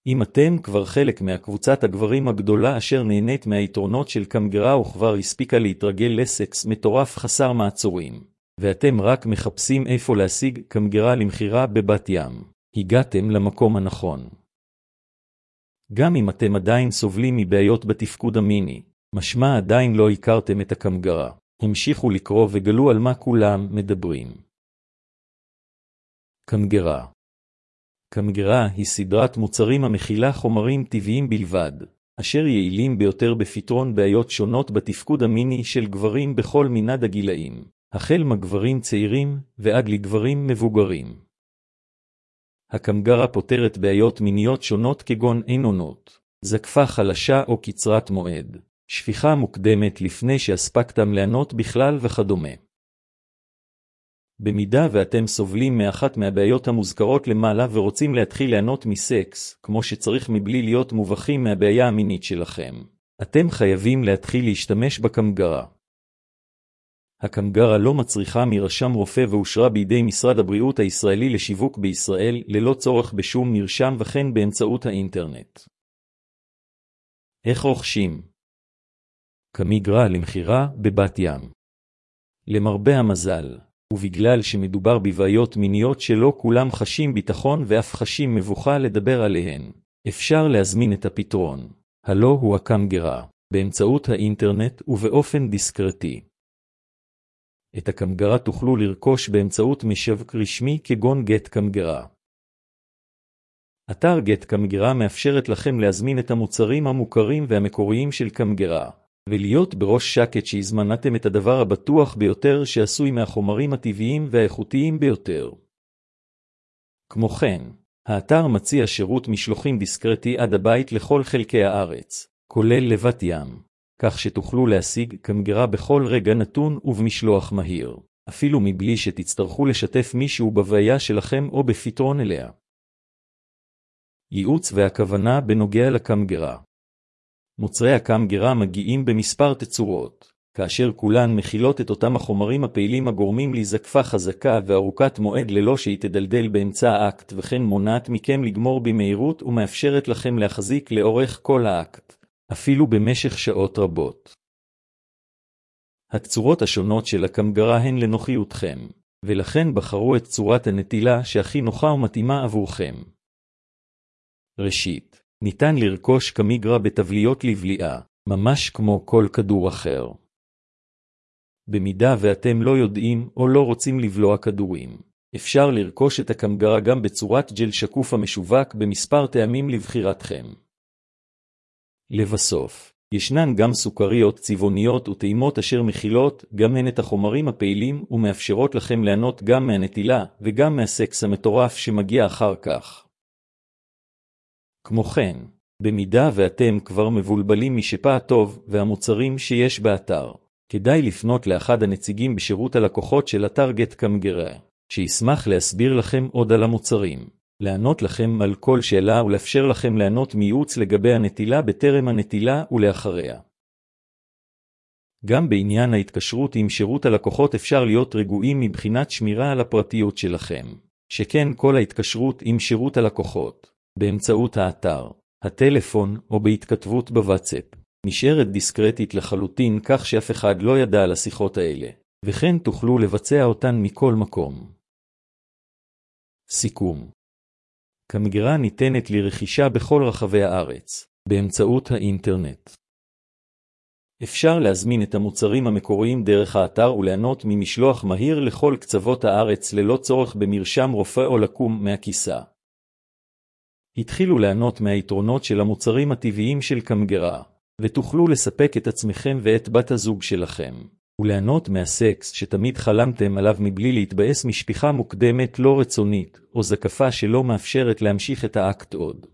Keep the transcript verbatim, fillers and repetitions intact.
אם אתם כבר חלק מהקבוצת הגברים הגדולה אשר נהנית מהיתרונות של קמגרה וכבר הספיקה להתרגל לסקס מטורף חסר מעצורים, ואתם רק מחפשים איפה להשיג קמגרה למחירה בבת ים, הגעתם למקום הנכון. גם אם אתם עדיין סובלים מבעיות בתפקוד המיני, משמע עדיין לא הכרתם את הקמגרה, המשיכו לקרוא וגלו על מה כולם מדברים. קמגרה. קמגרה היא סדרת מוצרים המכילה חומרים טבעיים בלבד, אשר יעילים ביותר בפתרון בעיות שונות בתפקוד המיני של גברים בכל מנעד הגילאים, החל מגברים צעירים ועד לגברים מבוגרים. הקמגרה פותרת בעיות מיניות שונות כגון עינונות, זקפה חלשה או קצרת מועד, שפיכה מוקדמת לפני שהספקתם לענות בכלל וכדומה. במידה ואתם סובלים מאחת מהבעיות המוזכרות למעלה ורוצים להתחיל לענות מסקס, כמו שצריך מבלי להיות מובכים מהבעיה המינית שלכם, אתם חייבים להתחיל להשתמש בקמגרה. הקמגרה לא מצריכה מרשם רופא ואושרה בידי משרד הבריאות הישראלי לשיווק בישראל ללא צורך בשום מרשם וכן באמצעות האינטרנט. איך רוכשים? קמגרה למחירה בבת ים. למרבה המזל, ובגלל שמדובר בבעיות מיניות שלא כולם חשים ביטחון ואף חשים מבוכה לדבר עליהן, אפשר להזמין את הפתרון, הלא הוא הקמגרה, באמצעות האינטרנט ובאופן דיסקרטי. את הקמגרה תוכלו לרכוש באמצעות משווק רשמי כגון גט קמגרה. אתר גט קמגרה מאפשרת לכם להזמין את המוצרים המוכרים והמקוריים של קמגרה, ולהיות בראש שקט שהזמנתם את הדבר הבטוח ביותר שעשוי מהחומרים הטבעיים והאיכותיים ביותר. כמו כן, האתר מציע שירות משלוחים דיסקרטי עד הבית לכל חלקי הארץ, כולל לבת ים, כך שתוכלו להשיג קמגרה בכל רגע נתון ובמשלוח מהיר, אפילו מבלי שתצטרכו לשתף מישהו בבעיה שלכם או בפתרון אליה. ייעוץ והכוונה בנוגע לקמגרה. מוצרי הקמגרה מגיעים במספר תצורות, כאשר כולן מכילות את אותם החומרים הפעילים הגורמים לזקפה חזקה וארוכת מועד ללא שהיא תדלדל באמצע האקט וכן מונעת מכם לגמור במהירות ומאפשרת לכם להחזיק לאורך כל האקט, אפילו במשך שעות רבות. הצורות השונות של הקמגרה הן לנוחיותכם, ולכן בחרו את צורת הנטילה שהכי נוחה ומתאימה עבורכם. ראשית, ניתן לרכוש קמגרה בתבליות לבליעה, ממש כמו כל כדור אחר. במידה ואתם לא יודעים או לא רוצים לבלוע כדורים, אפשר לרכוש את הקמגרה גם בצורת ג'ל שקוף המשווק במספר טעמים לבחירתכם. לבסוף, ישנן גם סוכריות צבעוניות וטעימות אשר מכילות גם הן את החומרים הפעילים ומאפשרות לכם ליהנות גם מהנטילה וגם מהסקס המטורף שמגיע אחר כך. כמו כן, במידה ואתם כבר מבולבלים משפע הטוב והמוצרים שיש באתר, כדאי לפנות לאחד הנציגים בשירות הלקוחות של אתר גט קמגרה, שישמח להסביר לכם עוד על המוצרים, לענות לכם על כל שאלה ולאפשר לכם לענות מייעוץ לגבי הנטילה בטרם הנטילה ולאחריה. גם בעניין ההתקשרות עם שירות הלקוחות אפשר להיות רגועים מבחינת שמירה על הפרטיות שלכם, שכן כל ההתקשרות עם שירות הלקוחות, באמצעות האתר, הטלפון או בהתכתבות בוואטסאפ, נשארת דיסקרטית לחלוטין כך שאף אחד לא ידע על השיחות האלה, וכן תוכלו לבצע אותן מכל מקום. סיכום. קמגרה ניתנת לרכישה בכל רחבי הארץ, באמצעות האינטרנט. אפשר להזמין את המוצרים המקוריים דרך האתר וליהנות ממשלוח מהיר לכל קצוות הארץ ללא צורך במרשם רופא או לקום מהכיסא. התחילו ליהנות מהיתרונות של המוצרים הטבעיים של קמגרה, ותוכלו לספק את עצמכם ואת בת הזוג שלכם, וליהנות מהסקס שתמיד חלמתם עליו מבלי להתבאס משפיכה מוקדמת לא רצונית, או זקפה שלא מאפשרת להמשיך את האקט עוד.